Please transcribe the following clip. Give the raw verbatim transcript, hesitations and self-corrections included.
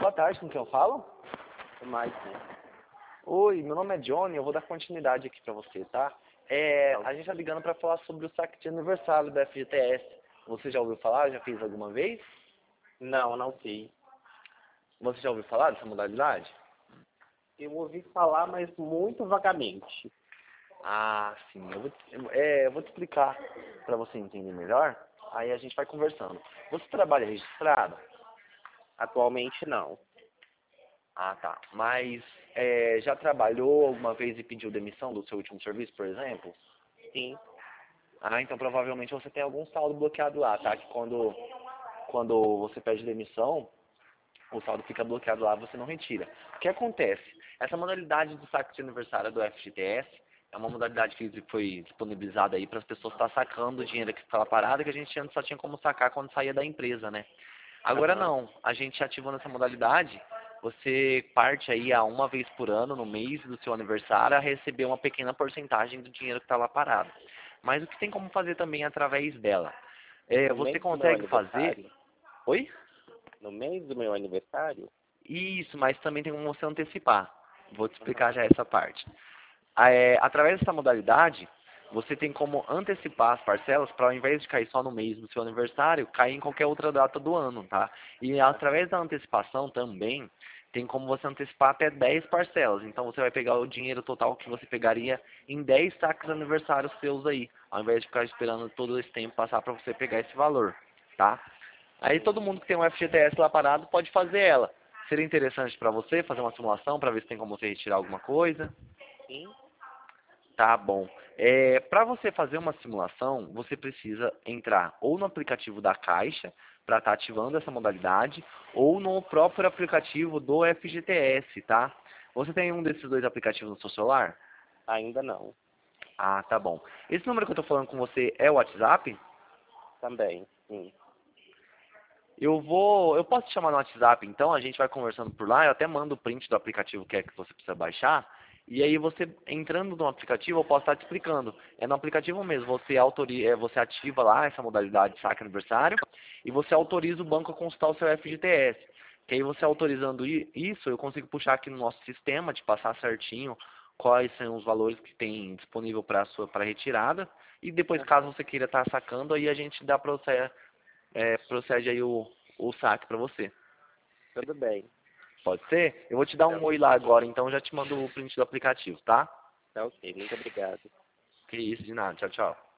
Boa tarde, com quem eu falo? Mais, né? Oi, meu nome é Johnny, eu vou dar continuidade aqui pra você, tá? É, a gente tá ligando pra falar sobre o saque de aniversário da F G T S. Você já ouviu falar? Já fez alguma vez? Não, não sei. Você já ouviu falar dessa modalidade? Eu ouvi falar, mas muito vagamente. Ah, sim. Eu vou, te- é, eu vou te explicar pra você entender melhor. Aí a gente vai conversando. Você trabalha registrado? Atualmente, não. Ah, tá. Mas é, já trabalhou alguma vez e pediu demissão do seu último serviço, por exemplo? Sim. Ah, então provavelmente você tem algum saldo bloqueado lá, tá? Que quando, quando você pede demissão, o saldo fica bloqueado lá, você não retira. O que acontece? Essa modalidade do saque de aniversário do F G T S é uma modalidade que foi disponibilizada aí para as pessoas estar sacando o dinheiro que ficava parado, que a gente antes só tinha como sacar quando saía da empresa, né? Agora Aham. não, a gente ativando essa modalidade, você parte aí a uma vez por ano, no mês do seu aniversário, a receber uma pequena porcentagem do dinheiro que está lá parado. Mas o que tem como fazer também é através dela? É, No você mês do meu consegue fazer... aniversário? Oi? No mês do meu aniversário? Isso, mas também tem como você antecipar. Vou te Aham. explicar já essa parte. Ah, É, através dessa modalidade, você tem como antecipar as parcelas para ao invés de cair só no mês do seu aniversário, cair em qualquer outra data do ano, tá? E através da antecipação também, tem como você antecipar até dez parcelas. Então você vai pegar o dinheiro total que você pegaria em dez saques aniversários seus aí, ao invés de ficar esperando todo esse tempo passar para você pegar esse valor, tá? Aí todo mundo que tem um F G T S lá parado pode fazer ela. Seria interessante para você fazer uma simulação para ver se tem como você retirar alguma coisa? Sim. Tá bom. É, para você fazer uma simulação, você precisa entrar ou no aplicativo da Caixa para estar ativando essa modalidade, ou no próprio aplicativo do F G T S, tá? Você tem um desses dois aplicativos no seu celular? Ainda não. Ah, tá bom. Esse número que eu estou falando com você é o WhatsApp? Também. Sim. Eu vou, eu posso te chamar no WhatsApp, então a gente vai conversando por lá, eu até mando o print do aplicativo que é que você precisa baixar, e aí você entrando no aplicativo eu posso estar te explicando. É no aplicativo mesmo, você autoriza, é, você ativa lá essa modalidade de saque aniversário e você autoriza o banco a consultar o seu F G T S. Que aí você autorizando i- isso, eu consigo puxar aqui no nosso sistema, te passar certinho quais são os valores que tem disponível para sua para retirada, e depois caso Aham. você queira estar sacando, aí a gente dá para você é, procede aí o, o saque para você. Tudo bem. Pode ser? Eu vou te dar Tá, um oi lá agora, então já te mando o print do aplicativo, tá? tá ok. Muito obrigado. Que isso, de nada. Tchau, tchau.